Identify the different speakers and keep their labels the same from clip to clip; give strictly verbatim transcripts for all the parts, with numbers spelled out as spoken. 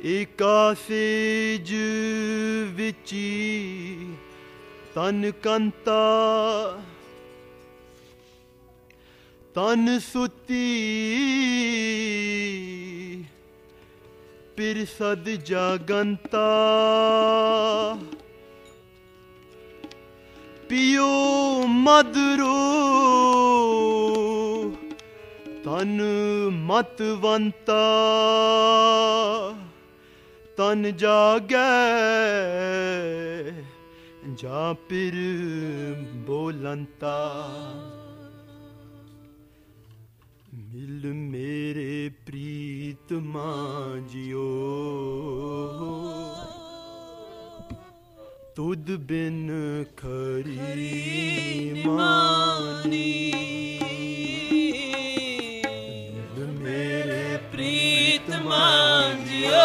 Speaker 1: एकासेज विची तन कंता तन सुती पिरसद जागंता पियो मदरो तन मतवंता तन जागे जा पिर बोलंता मिल मेरे प्रीतमा जियो तुद बिन खरी मानी मिल मेरे प्रीतमा जियो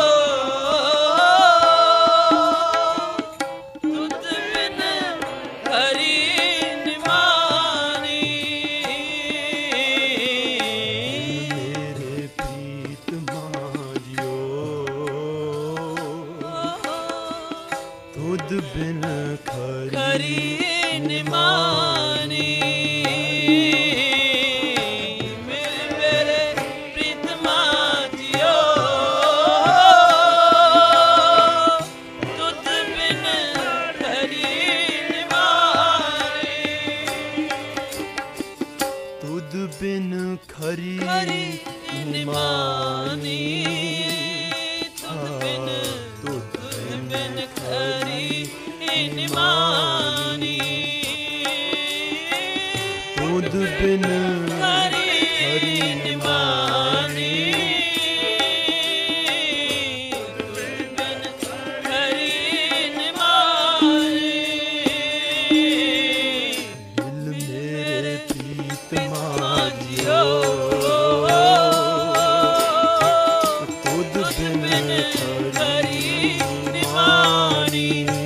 Speaker 1: बिन खरी निमानी मिल मेरे प्रीतमा जियो तुद बिन खरी निमानी तुद बिन खरी निमानी निमानी तुद बिन खरी निमानी तुद बिन खरी निमानी मिल मेरे प्रीतमा जियो तुद बिन खरी निमानी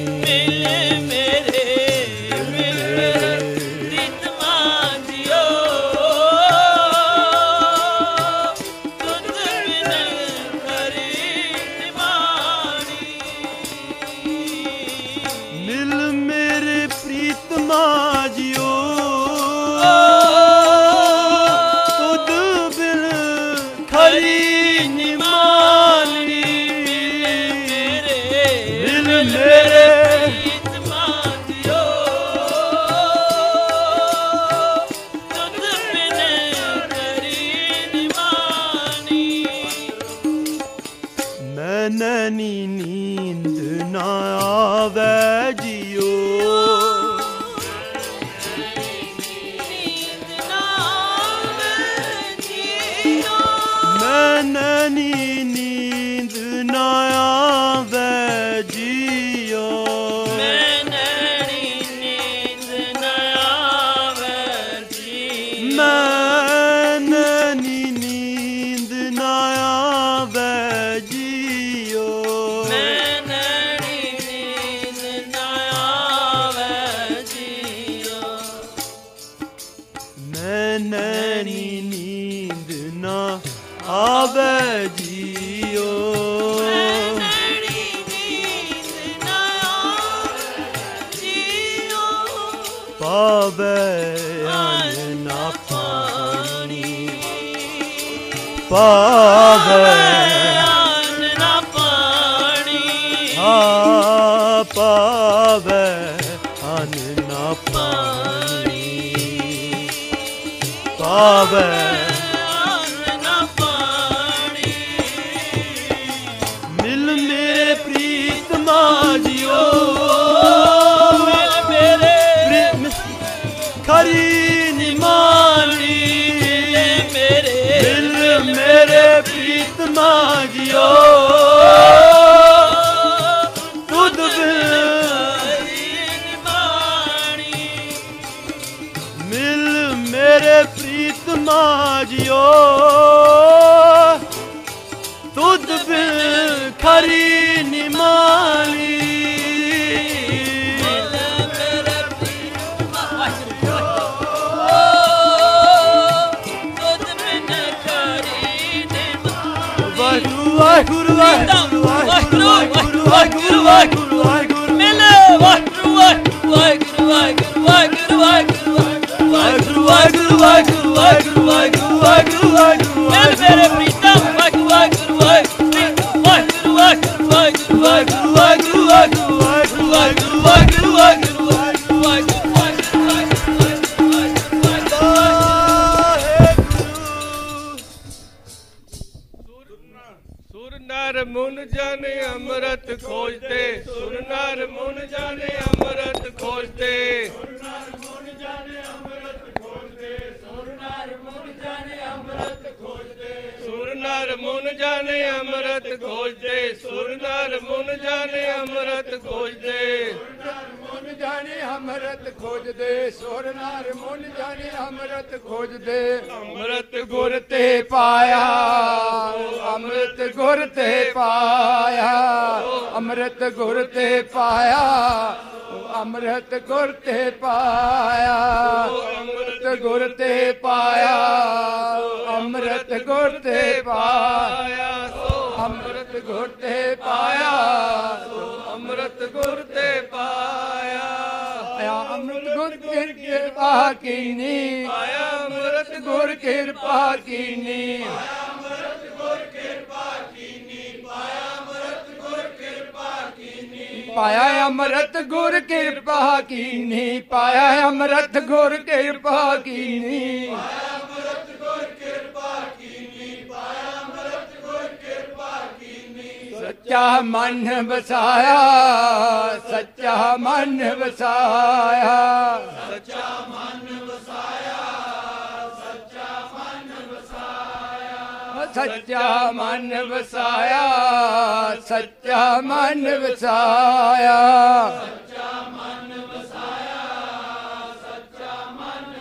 Speaker 1: नैनी नींद न आवे जियो मैं नैनी नींद न आवे जियो मैं नैनी नींद न आवे जियो मैं नैनी नींद न आवे नैनी नींद न आवे जियो पावे अन्न न पानी पावे अन्न न पानी हाँ पावे अन्न न पानी पावे न पानी मिल मेरे प्रीतमा जियो मिल मेरे खरी निमानी मेरे मिल मेरे प्रीतमा जियो तुद मिल मेरे प्रीतमा जियो तुद बिन खरी निमानी वाहिगुरू वाहिगुरू वाहिगुरू ਵਾਹਿਗੁਰੂ ਵਾਹਿਗੁਰੂ ਵਾਹਿਗੁਰੂ ਵਾਹਿਗੁਰੂ ਵਾਹਿਗੁਰੂ ਮਿਲੇ ਵਾਹਿਗੁਰੂ ਵਾਹਿਗੁਰੂ ਵਾਹਿਗੁਰੂ ਵਾਹਿਗੁਰੂ ਵਾਹਿਗੁਰੂ ਵਾਹਿਗੁਰੂ ਵਾਹਿਗੁਰੂ ਵਾਹਿਗੁਰੂ ਵਾਹਿਗੁਰੂ ਵਾਹਿਗੁਰੂ ਵਾਹਿਗੁਰੂ ਵਾਹਿਗੁਰੂ ਮਿਲ ਮੇਰੇ ਪ੍ਰੀਤਮ ਵਾਹਿਗੁਰੂ ਵਾਹਿਗੁਰੂ ਵਾਹਿਗੁਰੂ ਵਾਹਿਗੁਰੂ ਵਾਹਿਗੁਰੂ ਵਾਹਿਗੁਰੂ ਵਾਹਿਗੁਰੂ ਵਾਹਿਗੁਰੂ ਵਾਹਿਗੁਰੂ ਵਾਹਿਗੁਰੂ ਵਾਹਿਗੁਰੂ ਵਾਹਿਗੁਰੂ
Speaker 2: ਸੁਰ ਨਰ ਮੁਨ ਜਨ ਅੰਮ੍ਰਿਤ ਖੋਜਦੇ ਸੁਰ ਨਰ ਮੁਨ ਜਨ ਅੰਮ੍ਰਿਤ ਖੋਜਦੇ ਸੁਰ ਨਰ ਮੁਨ ਜਨ ਅੰਮ੍ਰਿਤ ਖੋਜਦੇ ਸੁਰ ਨਰ ਮੁਨ ਜਨ ਅੰਮ੍ਰਿਤ ਖੋਜਦੇ ਸੁਰ ਨਰ ਮੁਨ ਜਨ ਅੰਮ੍ਰਿਤ ਖੋਜਦੇ ਸੁਰ ਨਰ ਮੁਨ ਜਨ ਅੰਮ੍ਰਿਤ ਖੋਜਦੇ
Speaker 3: ਮੁਨ ਜਾਣੇ ਅੰਮ੍ਰਿਤ ਖੋਜਦੇ ਸੁਰ ਨਰ ਮੁਨ ਜਾਣੇ ਅੰਮ੍ਰਿਤ ਖੋਜਦੇ ਅੰਮ੍ਰਿਤ ਗੁਰ ਤੇ ਪਾਇਆ ਅੰਮ੍ਰਿਤ ਗੁਰ ਤੇ ਪਾਇਆ ਅੰਮ੍ਰਿਤ ਗੁਰ ਤੇ ਪਾਇਆ ਅੰਮ੍ਰਿਤ ਗੁਰ ਤੇ ਪਾਇਆ ਅੰਮ੍ਰਿਤ ਗੁਰ ਤੇ ਪਾਇਆ ਅੰਮ੍ਰਿਤ ਗੁਰ ਤੇ ਪਾਇਆ ਅੰਮ੍ਰਿਤ ਗੁਰ ਤੇ ਪਾਇਆ
Speaker 2: ਅੰਮ੍ਰਿਤ ਗੁਰ ਤੇ ਪਾਇਆ
Speaker 3: ਅੰਮ੍ਰਿਤ ਗੁਰ ਕਿਰਪਾ ਕੀਨੀ
Speaker 2: ਆਇਆ ਅੰਮ੍ਰਿਤ
Speaker 3: ਗੁਰ ਕਿਰਪਾ ਕੀਨੀ
Speaker 2: ਅੰਮ੍ਰਿਤ ਗੁਰ ਕਿਰਪਾ ਕੀਨੀ ਪਾਇਆ ਅੰਮ੍ਰਿਤ ਗੁਰ ਕਿਰਪਾ ਕੀਨੀ
Speaker 3: ਪਾਇਆ ਅੰਮ੍ਰਿਤ ਗੁਰ ਕਿਰਪਾ ਕੀਨੀ ਪਾਇਆ ਅੰਮ੍ਰਿਤ ਗੁਰ ਕਿਰਪਾ ਕੀਨੀ
Speaker 2: ਪਾਇਆ ਅੰਮ੍ਰਿਤ ਗੁਰ ਕਿਰਪਾ ਕੀਨੀ ਪਾਇਆ ਅੰਮ੍ਰਿਤ ਗੁਰ ਕਿਰਪਾ ਕੀਨੀ
Speaker 3: ਸੱਚਾ ਮਨ ਵਸਾਇਆ ਸੱਚਾ ਮਨ ਵਸਾਇਆ
Speaker 2: ਸੱਚਾ ਮਨ ਵਸਾਇਆ ਸੱਚਾ ਮਨ ਵਸਾਇਆ
Speaker 3: ਸੱਚਾ ਮਨ ਵਸਾਇਆ ਸੱਚਾ ਮਨ ਵਸਾਇਆ
Speaker 2: ਸੱਚਾ ਮਨ ਵਸਾਇਆ ਸੱਚਾ ਮਨ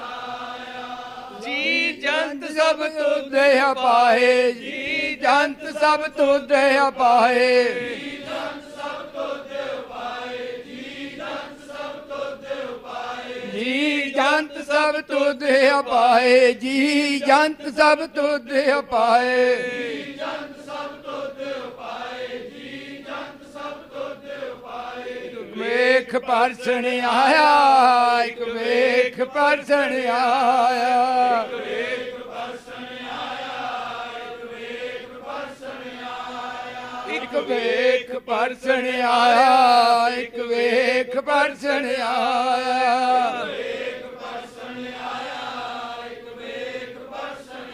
Speaker 2: ਵਸਾਇਆ ਜੀ ਜੰਤ
Speaker 3: ਸਭ ਤੁਧੇ ਪਾਏ ਜੀ ਜੰਤ ਸਭ ਤੁਧੇ ਪਾਏ
Speaker 2: ਜੀ ਜੰਤ ਸਭ ਤੁਧੇ ਪਾਏ ਜੀ ਜੰਤ ਸਭ ਤੁਧੇ ਪਾਏ
Speaker 3: ਜੀ ਜੰਤ ਸਭ ਤੁਧੇ ਪਾਏ ਜੀ ਜੰਤ ਸਭ ਤੁਧੇ ਪਾਏ
Speaker 2: ਜੀ ਜੰਤ ਸਭ ਤੁਧੇ ਪਾਏ ਜੀ ਜੰਤ ਸਭ ਤੁਧੇ ਪਾਏ
Speaker 3: ਵੇਖ ਪਰਸਣ ਆਇਆ ਇੱਕ ਵੇਖ ਪਰਸਣ ਆਇਆ
Speaker 2: ਵੇਖ ਪਰਸਨ ਆਇਆ ਇੱਕ ਵੇਖ ਪਰਸਨ ਆਇਆ
Speaker 3: ਇੱਕ ਵੇਖ ਪਰਸਣ ਆਇਆ ਇੱਕ ਵੇਖ ਪਰਸਣ ਆਇਆ
Speaker 2: ਵੇਖ ਪਰਸਨ ਆਇਆ ਇੱਕ ਵੇਖ ਪਰਸਨ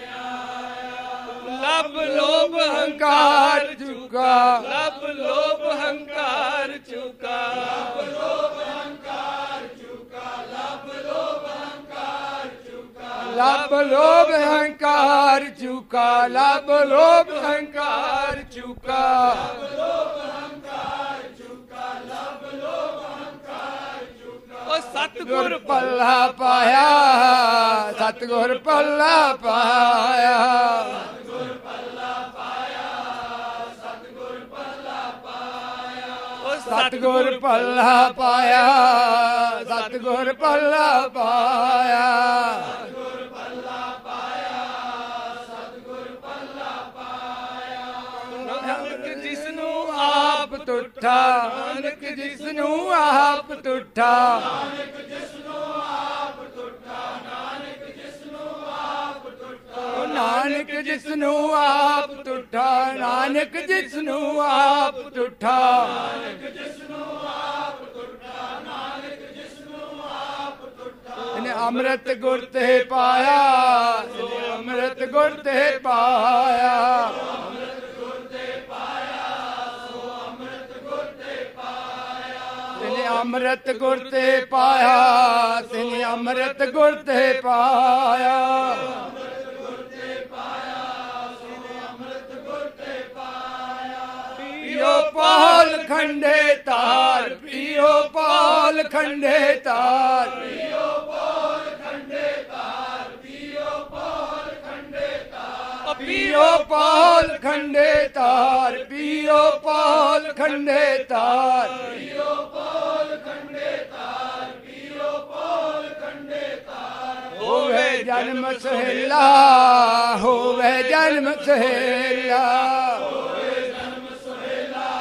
Speaker 2: ਆਇਆ ਲੱਭ ਲੋਭ
Speaker 3: ਹੰਕਾਰ ਝੁਕਾ
Speaker 2: ਲੱਭ ਲੋਭ ਹੰਕਾਰ ਚੁਕਾ ਲੱਭ ਲੋਭ ਹੰਕਾਰ ਚੁਕਾ ਲੱਭ ਲੋਭ ਹੰਕਾਰ ਚੁਕਾ
Speaker 3: ਲੱਭ ਲੋਭ ਹੰਕਾਰ ਝੁਕਾ ਲੱਭ ਲੋਭ ਹੰਕਾਰ ਝੁਕਾ
Speaker 2: ਲੋਭ ਹੰਕਾਰ ਚੁਕਾ ਲੱਭ ਲੋਭ ਹੰਕਾਰ ਚੁਕਾ ਉਹ ਸਤਿਗੁਰ
Speaker 3: ਗੁਰ ਪੱਲਾ ਪਾਇਆ ਸਤਿਗੁਰ ਪੱਲਾ ਪਾਇਆ
Speaker 2: ਸਤਿਗੁਰ ਪੱਲਾ ਪਾਇਆ ਸਤਿਗੁਰ ਪੱਲਾ ਪਾਇਆ ਉਹ
Speaker 3: ਸਤਿਗੁਰ ਪੱਲਾ ਪਾਇਆ ਸਤਿਗੁਰ ਪੱਲਾ ਪਾਇਆ
Speaker 2: ਸਤਿਗੁਰ ਪੱਲਾ ਪਾਇਆ ਸਤਿਗੁਰ ਪੱਲਾ ਪਾਇਆ ਨਾਨਕ ਜਿਸ ਨੂੰ
Speaker 3: ਆਪ ਤੁਠਾ ਨਾਨਕ ਜਿਸ ਨੂੰ ਆਪ ਤੁਠਾ
Speaker 2: ਨਾਨਕ ਜਿਸ ਨੂੰ ਆਪ ਟੁੱਟਾ ਨਾਨਕ ਜਿਸ ਨੂੰ ਆਪ ਟੁੱਟਾ
Speaker 3: ਨਾਨਕ ਜਿਸ ਨੂੰ ਆਪ ਤੁਠਾ ਨਾਨਕ ਜਿਸ ਨੂੰ ਆਪ ਤੁਠਾ
Speaker 2: ਨਾਨਕ ਜਿਸ ਨੂੰ ਆਪ ਟੁੱਟਾ ਨਾਨਕ ਜਿਸ ਨੂੰ ਆਪ ਟੁੱਟਾ
Speaker 3: ਇਹਨੇ ਅੰਮ੍ਰਿਤ ਗੁਰ ਤੇ ਪਾਇਆ ਇਹਨੇ ਅੰਮ੍ਰਿਤ ਗੁਰ ਤੇ ਪਾਇਆ
Speaker 2: ਅੰਮ੍ਰਿਤ ਗੁਰ ਤੇ ਪਾਇਆ ਸੋ ਅੰਮ੍ਰਿਤ ਗੁਰ ਤੇ ਪਾਇਆ
Speaker 3: ਇਹਨੇ ਅੰਮ੍ਰਿਤ ਗੁਰ ਤੇ ਪਾਇਆ ਇਹਨੇ ਅੰਮ੍ਰਿਤ ਗੁਰ ਤੇ ਪਾਇਆ
Speaker 2: ਅੰਮ੍ਰਿਤ ਗੁਰ ਤੇ ਪਾਇਆ ਸੋ ਅੰਮ੍ਰਿਤ ਗੁਰ ਤੇ ਪਾਇਆ
Speaker 3: ਪੀਓ ਪਾਲ ਖੰਡੇ ਤਾਰ ਪੀਓ ਪਾਲ ਖੰਡੇ ਤਾਰ
Speaker 2: ਪੀਓ ਪੋਲ ਖੰਡੇ ਤਾਰ ਪੀਓ ਪੋਲ ਖੰਡੇ ਤਾਰ
Speaker 3: ਪੀਓ ਪਾਲ ਖੰਡੇ ਤਾਰ ਪੀਓ ਪਾਲ ਖੰਡੇ ਤਾਰ
Speaker 2: ਪੀਓ ਪੋਲ ਖੰਡੇ ਤਾਰ ਪੀਓ ਪੋਲ ਖੰਡੇ ਤਾਰ
Speaker 3: ਹੋਵੇ ਜਨਮ ਸਹੇਲਾ ਹੋਵੇ ਜਨਮ ਸਹੇਲਾ
Speaker 2: ਹੋਵੇ ਜਨਮ ਸੁਹੇਲਾ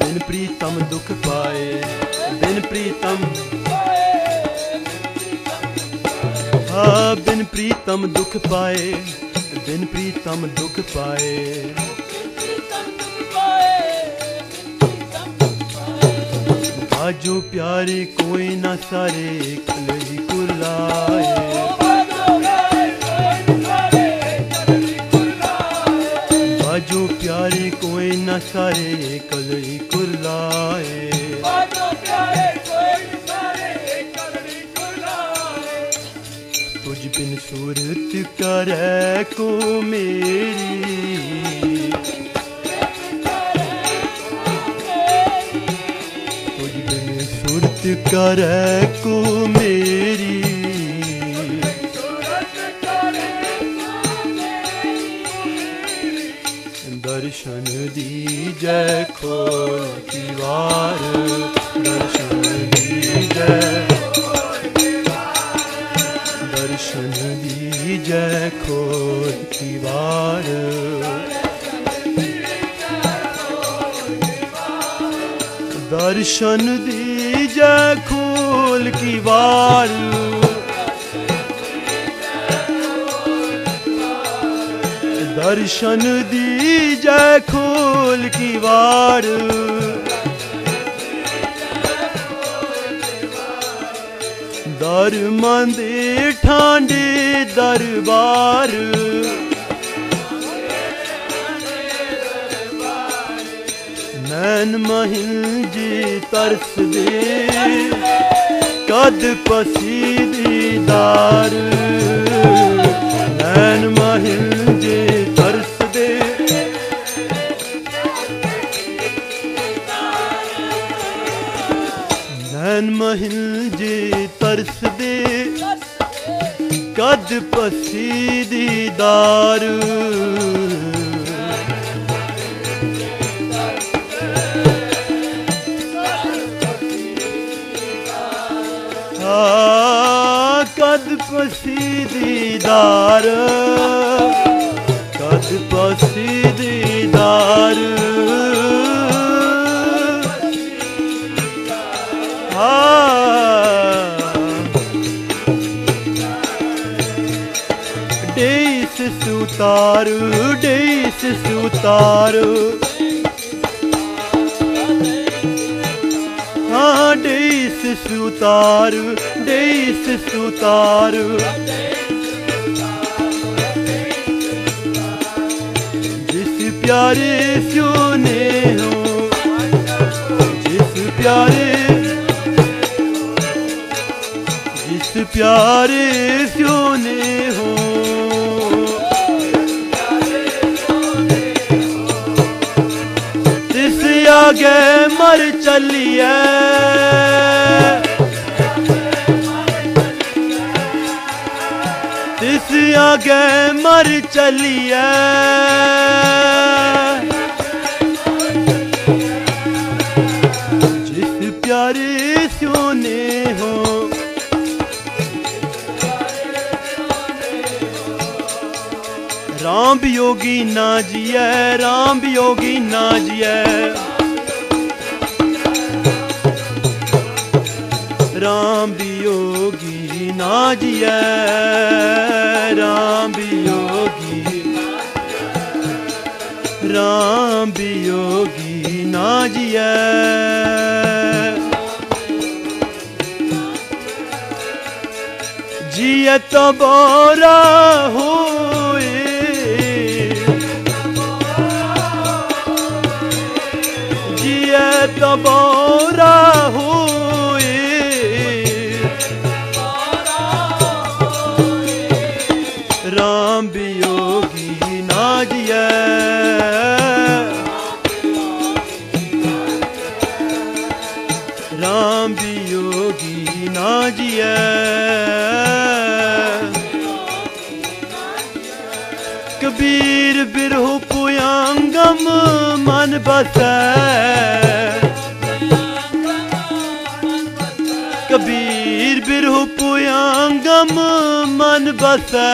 Speaker 4: बिन प्रीतम दुख पाए, बिन प्रीतम हाँ बिन प्रीतम दुख पाए, बिन प्रीतम दुख पाए। बाजो प्यारे कोई न सारे कलही कुलाए, बाजो प्यारे कोई न सारे कलही कुलाए। तुझ बिन सूरत करे को मेरी, तुझ बिन सूरत करे को मेरी। दर्शन दीजै खोल की वार, दर्शन दीजै, दर्शन दीजै खोल की वार। दर्शन दीजै खोल की वार, दर्शन दीजै खोल की वार। दर मंदे ठांडे दरबार, नैन महिल जी तरस दे कद पसी दीदार। नैन महिल जी तरस दे नैन महिल जी तरस दे कद पसी दीदार। कद पसी दीदार, कद पसी दीदार। डेस सुतार, डेस सुतार, हाँ डेस सुतार, डेस सुतार। जिस प्यारे स्योने हो, जिस प्यारे, जिस प्यारे स्योने हो। तिस आगे मर चलिए, तिस आगे मर चलिए। जिस प्यारे स्योने हो, राम वियोगी ना जिए, राम वियोगी ना जिए। राम वियोगी ना जिए, राम वियोगी, राम वियोगी ना जिए। जिए तो बोरा होए, जिए तो बोरा होए। राम वियोगी ना जिए, राम वियोगी ना जिए। कबीर बिरहु पुयांगम मन बसै, कबीर बिरहु पुयांगम मन बसै।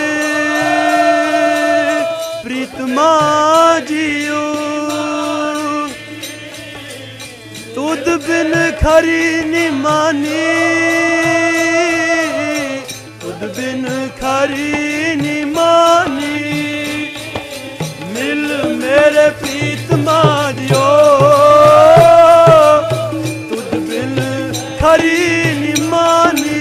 Speaker 4: खरी निमानी तुद बिन खरी निमानी मिल मेरे प्रीतमा दियो तुद बिन खरी निमानी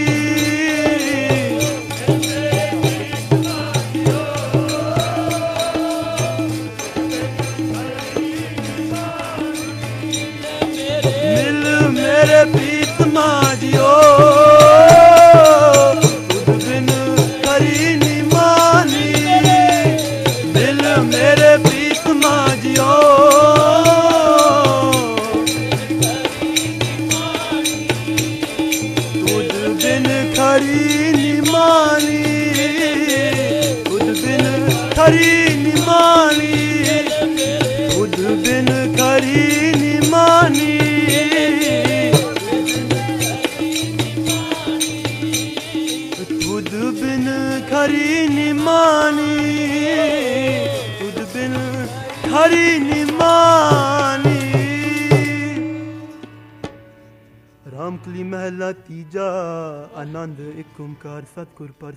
Speaker 4: मिल मेरे प्रीतमा दियो तुद बिन खरी निमानी मिल मेरे प्रीतमा दियो तुद बिन खरी निमानी तुद बिन खरी निमानी तुद बिन खरी निमानी तुद बिन खरी निमानी तुद बिन खरी निमानी। रामकली महला तीजा आनंद एक ओंकार सतगुर पर